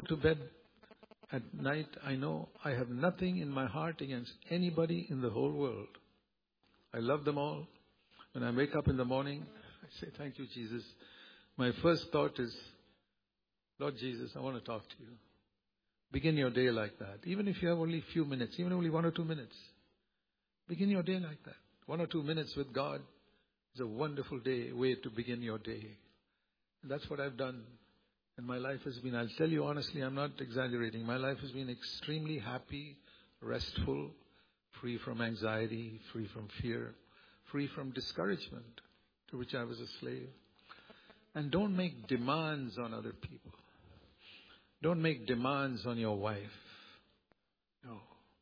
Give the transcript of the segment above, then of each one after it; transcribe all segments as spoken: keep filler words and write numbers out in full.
to bed at night, I know I have nothing in my heart against anybody in the whole world. I love them all. When I wake up in the morning, I say, thank you, Jesus. My first thought is, Lord Jesus, I want to talk to you. Begin your day like that. Even if you have only a few minutes, even only one or two minutes. Begin your day like that. One or two minutes with God is a wonderful day, way to begin your day. And that's what I've done. And my life has been, I'll tell you honestly, I'm not exaggerating. My life has been extremely happy, restful, free from anxiety, free from fear, free from discouragement, to which I was a slave. And don't make demands on other people. Don't make demands on your wife. No.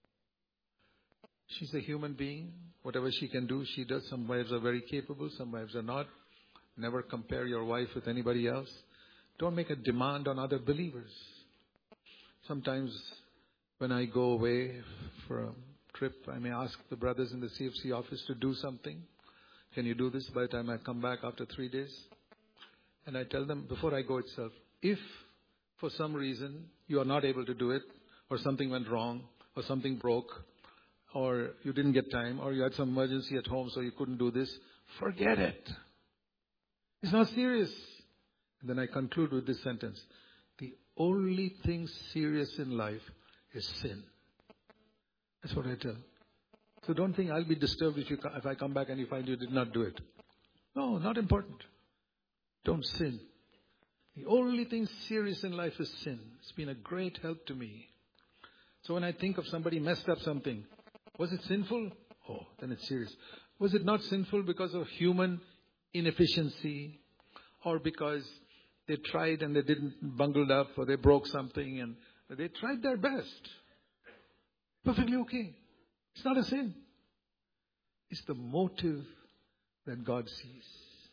She's a human being. Whatever she can do, she does. Some wives are very capable, some wives are not. Never compare your wife with anybody else. Don't make a demand on other believers. Sometimes when I go away for a trip, I may ask the brothers in the C F C office to do something. Can you do this by the time I come back after three days? And I tell them before I go itself, if for some reason you are not able to do it, or something went wrong, or something broke, or you didn't get time, or you had some emergency at home so you couldn't do this, forget it. It's not serious. And then I conclude with this sentence. The only thing serious in life is sin. That's what I tell. So don't think I'll be disturbed if, you, if I come back and you find you did not do it. No, not important. Don't sin. The only thing serious in life is sin. It's been a great help to me. So when I think of somebody messed up something, was it sinful? Oh, then it's serious. Was it not sinful because of human inefficiency, or because they tried and they didn't bungled up, or they broke something and they tried their best? Perfectly okay. It's not a sin. It's the motive that God sees.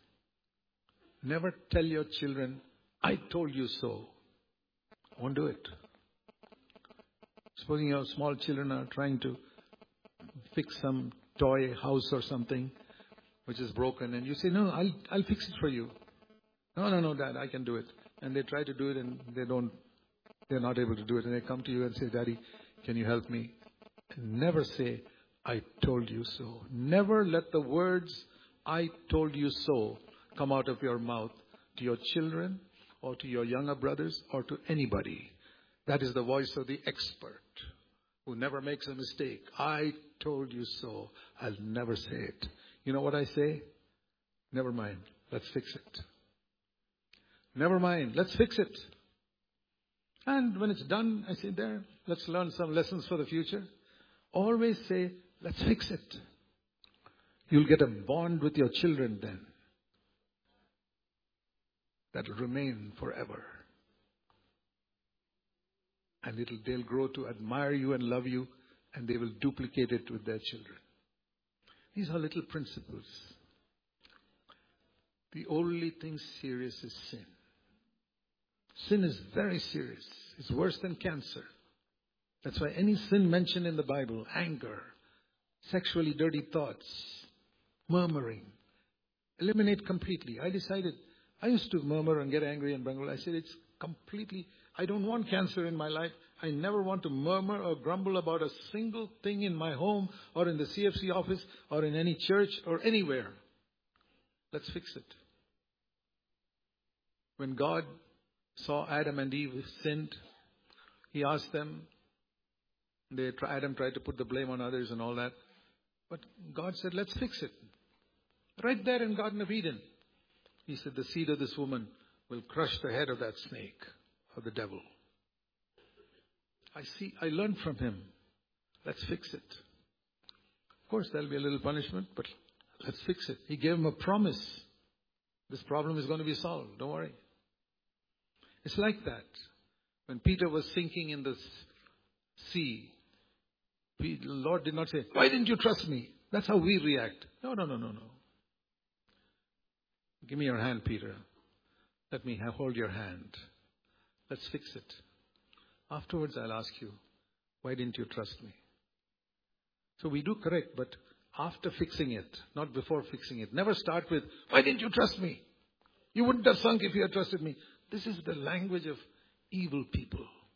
Never tell your children, I told you so. I won't do it. Supposing your small children are trying to fix some toy house or something which is broken, and you say, no, I'll I'll fix it for you. No, no, no, Dad, I can do it. And they try to do it and they don't, they're not able to do it. And they come to you and say, Daddy, can you help me? And never say, I told you so. Never let the words, I told you so, come out of your mouth to your children or to your younger brothers or to anybody. That is the voice of the expert who never makes a mistake. I told you so. I'll never say it. You know what I say? Never mind. Let's fix it. Never mind. Let's fix it. And when it's done, I say, there, let's learn some lessons for the future. Always say, let's fix it. You'll get a bond with your children then that will remain forever. And it'll, they'll grow to admire you and love you, and they will duplicate it with their children. These are little principles. The only thing serious is sin. Sin is very serious. It's worse than cancer. That's why any sin mentioned in the Bible, anger, sexually dirty thoughts, murmuring, eliminate completely. I decided, I used to murmur and get angry and bungle. I said, it's completely, I don't want cancer in my life. I never want to murmur or grumble about a single thing in my home or in the C F C office or in any church or anywhere. Let's fix it. When God saw Adam and Eve sinned, He asked them, they, Adam tried to put the blame on others and all that. But God said, let's fix it. Right there in Garden of Eden. He said, the seed of this woman will crush the head of that snake, or the devil. I see, I learned from him. Let's fix it. Of course, there'll be a little punishment, but let's fix it. He gave him a promise. This problem is going to be solved. Don't worry. It's like that. When Peter was sinking in the sea, the Lord did not say, why didn't you trust me? That's how we react. No, no, no, no, no. Give me your hand, Peter. Let me have, hold your hand. Let's fix it. Afterwards, I'll ask you, why didn't you trust me? So we do correct, but after fixing it, not before fixing it. Never start with, why didn't you trust me? You wouldn't have sunk if you had trusted me. This is the language of evil people.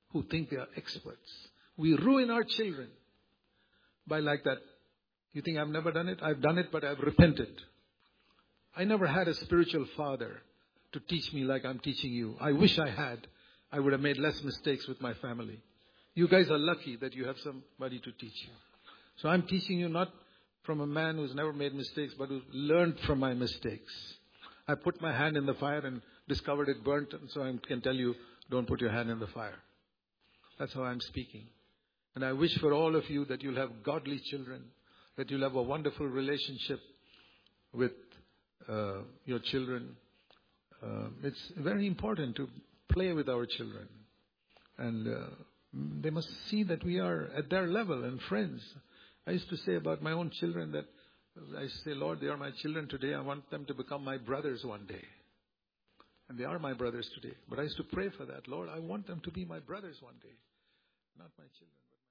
who think they are experts. We ruin our children by like that. You think I've never done it? I've done it, but I've repented. I never had a spiritual father to teach me like I'm teaching you. I wish I had. I would have made less mistakes with my family. You guys are lucky that you have somebody to teach you. So I'm teaching you not from a man who's never made mistakes, but who's learned from my mistakes. I put my hand in the fire and discovered it burnt, and so I can tell you, don't put your hand in the fire. That's how I'm speaking. And I wish for all of you that you'll have godly children, that you'll have a wonderful relationship with uh, your children. Uh, it's very important to play with our children. And uh, they must see that we are at their level and friends. I used to say about my own children that I say, Lord, they are my children today. I want them to become my brothers one day. And they are my brothers today. But I used to pray for that. Lord, I want them to be my brothers one day, not my children.